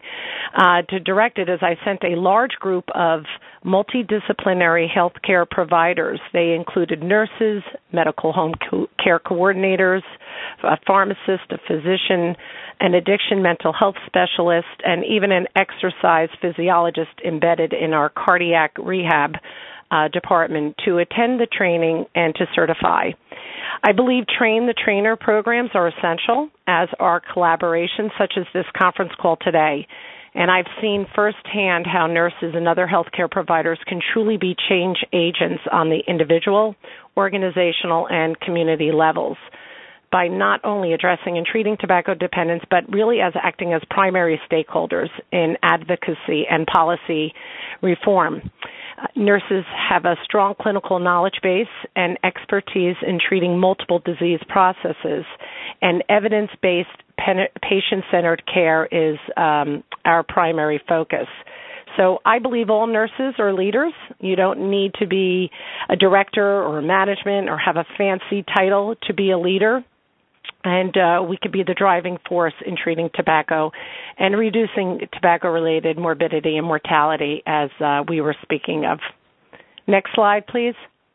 uh, to direct it is I sent a large group of multidisciplinary healthcare providers. They included nurses, medical home co- care coordinators, a pharmacist, a physician, an addiction mental health specialist, and even an exercise physiologist embedded in our cardiac rehab uh, department to attend the training and to certify. I believe train the trainer programs are essential, as are collaborations such as this conference call today. And I've seen firsthand how nurses and other healthcare providers can truly be change agents on the individual, organizational, and community levels by not only addressing and treating tobacco dependence, but really as acting as primary stakeholders in advocacy and policy reform. Uh, nurses have a strong clinical knowledge base and expertise in treating multiple disease processes, and evidence-based pen- patient-centered care is um, our primary focus. So I believe all nurses are leaders. You don't need to be a director or management or have a fancy title to be a leader. And uh, we could be the driving force in treating tobacco and reducing tobacco-related morbidity and mortality, as uh, we were speaking of. Next slide, please.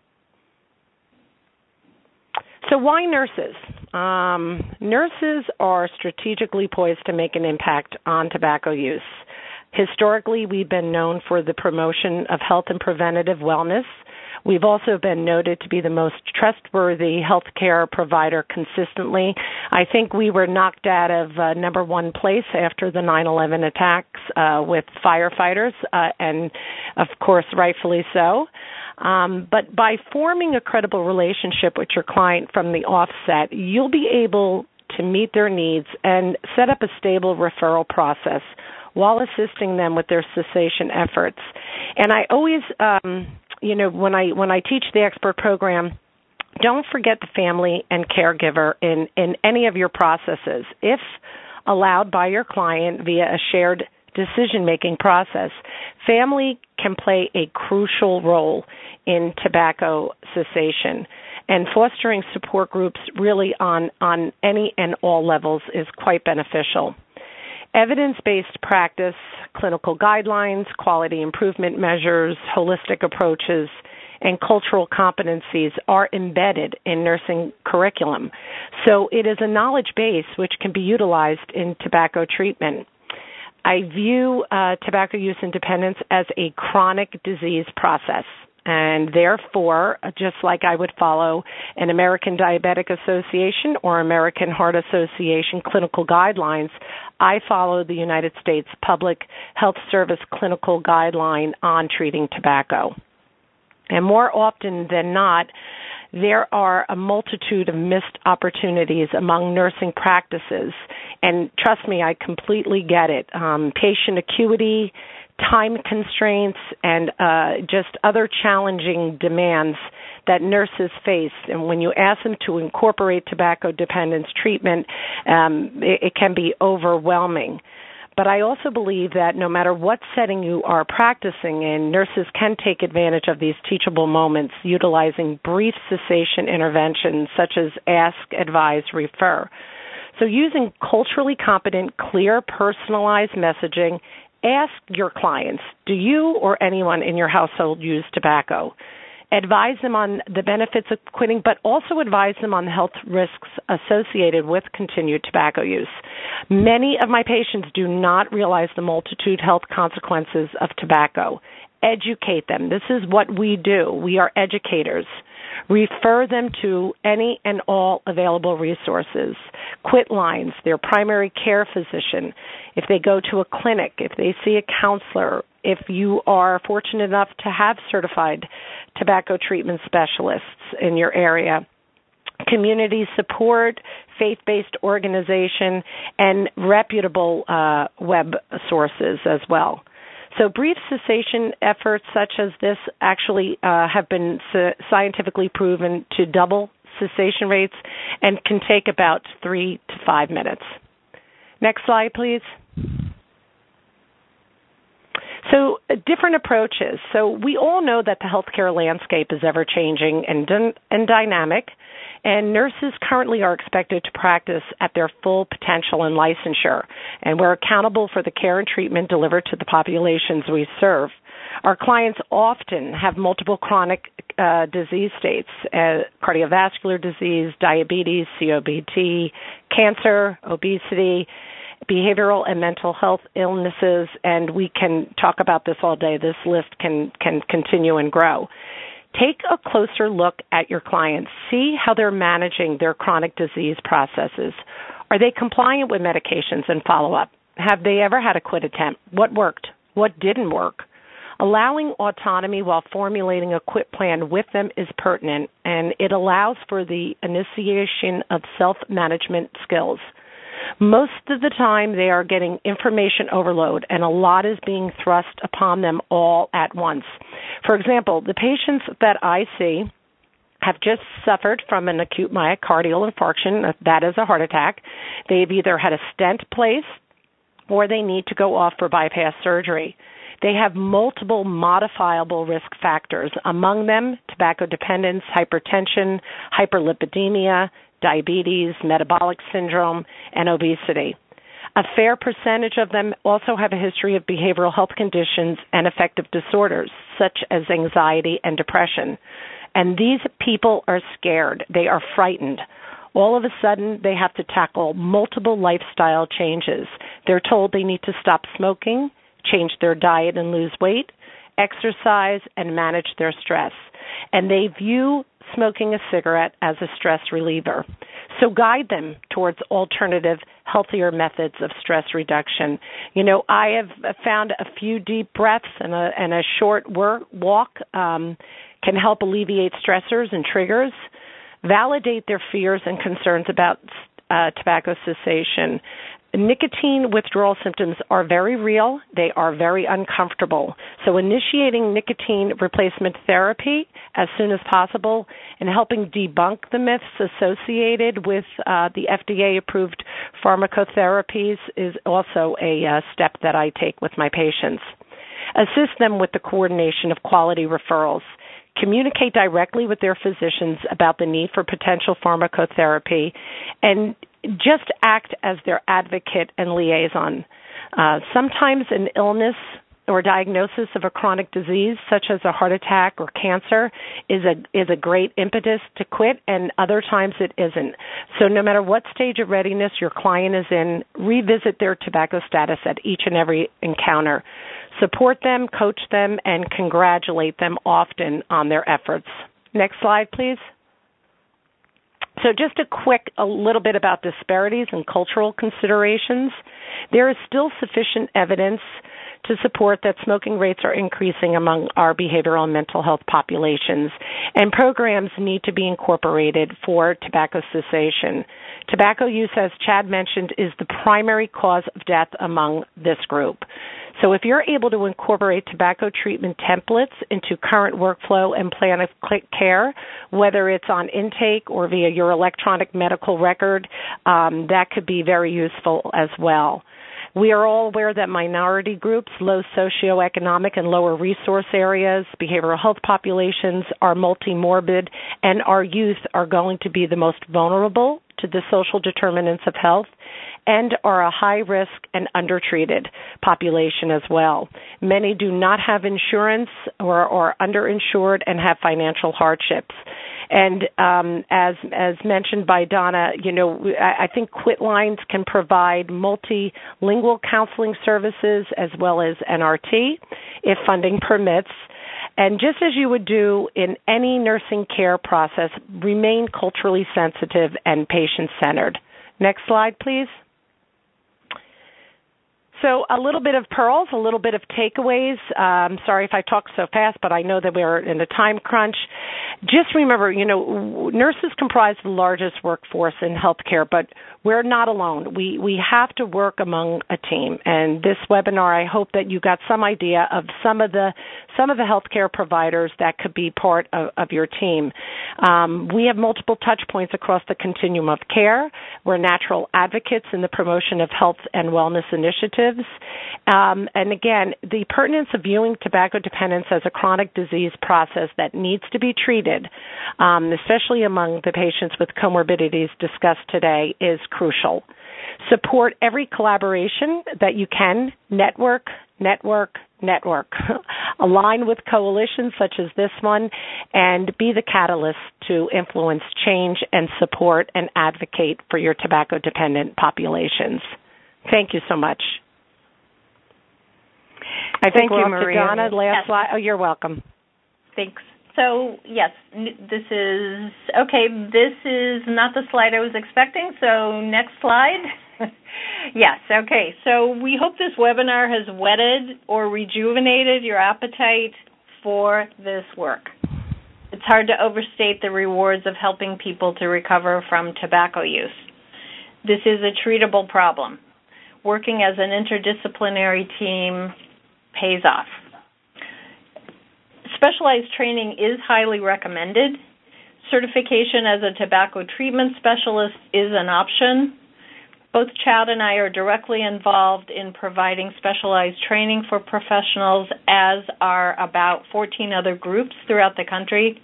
So why nurses? Um, nurses are strategically poised to make an impact on tobacco use. Historically, we've been known for the promotion of health and preventative wellness. We've also been noted to be the most trustworthy healthcare provider consistently. I think we were knocked out of uh, number one place after the nine eleven attacks uh, with firefighters, uh, and of course, rightfully so. Um, but by forming a credible relationship with your client from the offset, you'll be able to meet their needs and set up a stable referral process while assisting them with their cessation efforts. And I always... Um, You know, when I when I teach the expert program, don't forget the family and caregiver in, in any of your processes. If allowed by your client via a shared decision-making process, family can play a crucial role in tobacco cessation. And fostering support groups really on, on any and all levels is quite beneficial. Evidence-based practice, clinical guidelines, quality improvement measures, holistic approaches, and cultural competencies are embedded in nursing curriculum. So it is a knowledge base which can be utilized in tobacco treatment. I view uh, tobacco use and dependence as a chronic disease process. And therefore, just like I would follow an American Diabetic Association or American Heart Association clinical guidelines, I follow the United States Public Health Service clinical guideline on treating tobacco. And more often than not, there are a multitude of missed opportunities among nursing practices. And trust me, I completely get it. Um, patient acuity, time constraints, and uh, just other challenging demands that nurses face. And when you ask them to incorporate tobacco dependence treatment, um, it, it can be overwhelming. But I also believe that no matter what setting you are practicing in, nurses can take advantage of these teachable moments utilizing brief cessation interventions such as ask, advise, refer. So using culturally competent, clear, personalized messaging, ask your clients, do you or anyone in your household use tobacco? Advise them on the benefits of quitting, but also advise them on the health risks associated with continued tobacco use. Many of my patients do not realize the multitude health consequences of tobacco. Educate them. This is what we do. We are educators. Refer them to any and all available resources. Quit lines, their primary care physician, if they go to a clinic, if they see a counselor, if you are fortunate enough to have certified tobacco treatment specialists in your area. Community support, faith-based organization, and reputable uh, web sources as well. So brief cessation efforts such as this actually uh, have been scientifically proven to double cessation rates and can take about three to five minutes. Next slide, please. So uh, different approaches. So we all know that the healthcare landscape is ever-changing and, and dynamic, and nurses currently are expected to practice at their full potential and licensure, and we're accountable for the care and treatment delivered to the populations we serve. Our clients often have multiple chronic uh, disease states, uh, cardiovascular disease, diabetes, C O P D, cancer, obesity, behavioral and mental health illnesses, and we can talk about this all day. This list can, can continue and grow. Take a closer look at your clients. See how they're managing their chronic disease processes. Are they compliant with medications and follow-up? Have they ever had a quit attempt? What worked? What didn't work? Allowing autonomy while formulating a quit plan with them is pertinent, and it allows for the initiation of self-management skills. Most of the time, they are getting information overload, and a lot is being thrust upon them all at once. For example, the patients that I see have just suffered from an acute myocardial infarction. That is a heart attack. They've either had a stent placed or they need to go off for bypass surgery. They have multiple modifiable risk factors, among them tobacco dependence, hypertension, hyperlipidemia, diabetes, metabolic syndrome, and obesity. A fair percentage of them also have a history of behavioral health conditions and affective disorders, such as anxiety and depression. And these people are scared. They are frightened. All of a sudden, they have to tackle multiple lifestyle changes. They're told they need to stop smoking, change their diet and lose weight, exercise, and manage their stress. And they view smoking a cigarette as a stress reliever. So guide them towards alternative, healthier methods of stress reduction. You know, I have found a few deep breaths and a, and a short work, walk um, can help alleviate stressors and triggers, validate their fears and concerns about uh, tobacco cessation. Nicotine withdrawal symptoms are very real. They are very uncomfortable. So initiating nicotine replacement therapy as soon as possible and helping debunk the myths associated with uh, the F D A-approved pharmacotherapies is also a uh, step that I take with my patients. Assist them with the coordination of quality referrals. Communicate directly with their physicians about the need for potential pharmacotherapy, and just act as their advocate and liaison. Uh, sometimes an illness or diagnosis of a chronic disease, such as a heart attack or cancer, is a is a great impetus to quit, and other times it isn't. So no matter what stage of readiness your client is in, revisit their tobacco status at each and every encounter. Support them, coach them, and congratulate them often on their efforts. Next slide, please. So just a quick, a little bit about disparities and cultural considerations. There is still sufficient evidence to support that smoking rates are increasing among our behavioral and mental health populations, and programs need to be incorporated for tobacco cessation. Tobacco use, as Chad mentioned, is the primary cause of death among this group. So if you're able to incorporate tobacco treatment templates into current workflow and plan of care, whether it's on intake or via your electronic medical record, um, that could be very useful as well. We are all aware that minority groups, low socioeconomic and lower resource areas, behavioral health populations are multi-morbid, and our youth are going to be the most vulnerable to the social determinants of health and are a high-risk and undertreated population as well. Many do not have insurance or are underinsured and have financial hardships. And um, as as mentioned by Donna, you know, I, I think Quitlines can provide multilingual counseling services as well as N R T if funding permits. And just as you would do in any nursing care process, remain culturally sensitive and patient-centered. Next slide, please. So a little bit of pearls, a little bit of takeaways. Um, sorry if I talk so fast, but I know that we're in a time crunch. Just remember, you know, nurses comprise the largest workforce in healthcare, but we're not alone. We we have to work among a team. And this webinar, I hope that you got some idea of some of the some of the healthcare providers that could be part of, of your team. Um, we have multiple touch points across the continuum of care. We're natural advocates in the promotion of health and wellness initiatives. Um, and again, the pertinence of viewing tobacco dependence as a chronic disease process that needs to be treated, um, especially among the patients with comorbidities discussed today, is crucial. Support every collaboration that you can. Network, network, network. Align with coalitions such as this one and be the catalyst to influence change and support and advocate for your tobacco-dependent populations. Thank you so much. I think Thank we're you, up Maria. to Donna. Last Yes. slide. Oh, you're welcome. Thanks. So, yes, this is, okay, this is not the slide I was expecting, so next slide. Yes, okay, so we hope this webinar has whetted or rejuvenated your appetite for this work. It's hard to overstate the rewards of helping people to recover from tobacco use. This is a treatable problem. Working as an interdisciplinary team pays off. Specialized training is highly recommended. Certification as a tobacco treatment specialist is an option. Both Chad and I are directly involved in providing specialized training for professionals, as are about fourteen other groups throughout the country.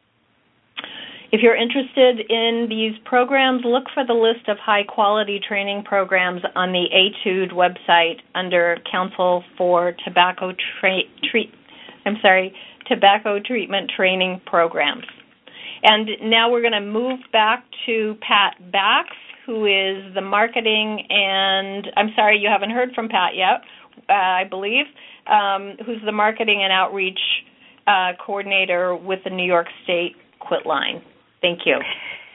If you're interested in these programs, look for the list of high-quality training programs on the A T U D website under Council for Tobacco Tra- Treat. I'm sorry, Tobacco Treatment Training Programs. And now we're going to move back to Pat Bax, who is the marketing and, I'm sorry, you haven't heard from Pat yet, uh, I believe, um, who's the marketing and outreach uh, coordinator with the New York State Quit Line. Thank you.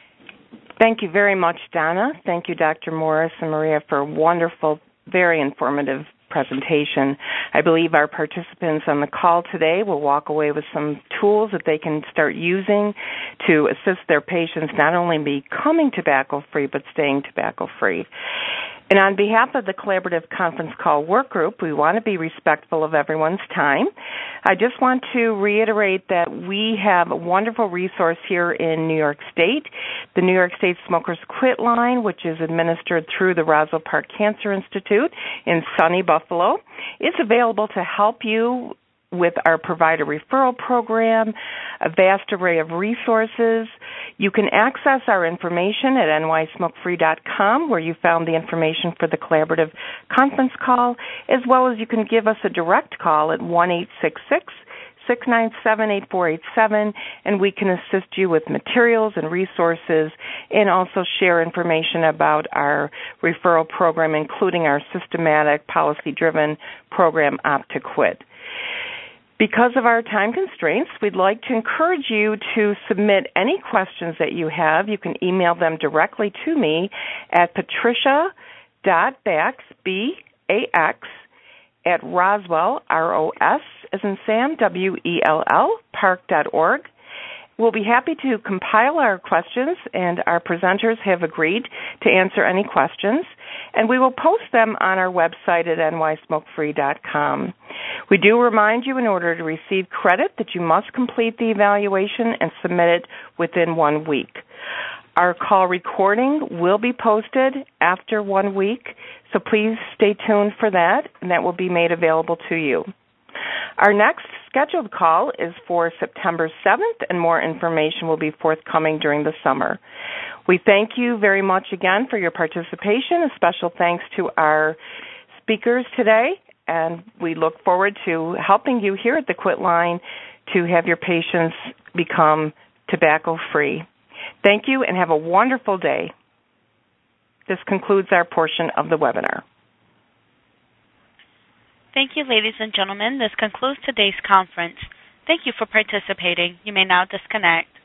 Thank you very much, Donna. Thank you, Doctor Morris and Maria, for a wonderful, very informative presentation. I believe our participants on the call today will walk away with some tools that they can start using to assist their patients not only becoming tobacco-free, but staying tobacco-free. And on behalf of the Collaborative Conference Call Work Group, we want to be respectful of everyone's time. I just want to reiterate that we have a wonderful resource here in New York State, the New York State Smokers Quit Line, which is administered through the Roswell Park Cancer Institute in sunny Buffalo. It's available to help you with our provider referral program, a vast array of resources. You can access our information at N Y smoke free dot com, where you found the information for the collaborative conference call, as well as you can give us a direct call at one eight six six, six nine seven, eight four eight seven, and we can assist you with materials and resources and also share information about our referral program, including our systematic, policy-driven program, Opt to Quit. Because of our time constraints, we'd like to encourage you to submit any questions that you have. You can email them directly to me at patricia.bax, B A X, at Roswell, R O S, as in Sam, W E L L, park dot org. We'll be happy to compile our questions, and our presenters have agreed to answer any questions, and we will post them on our website at N Y smoke free dot com. We do remind you, in order to receive credit, that you must complete the evaluation and submit it within one week. Our call recording will be posted after one week, so please stay tuned for that, and that will be made available to you. Our next scheduled call is for September seventh, and more information will be forthcoming during the summer. We thank you very much again for your participation. A special thanks to our speakers today, and we look forward to helping you here at the Quit Line to have your patients become tobacco-free. Thank you, and have a wonderful day. This concludes our portion of the webinar. Thank you, ladies and gentlemen. This concludes today's conference. Thank you for participating. You may now disconnect.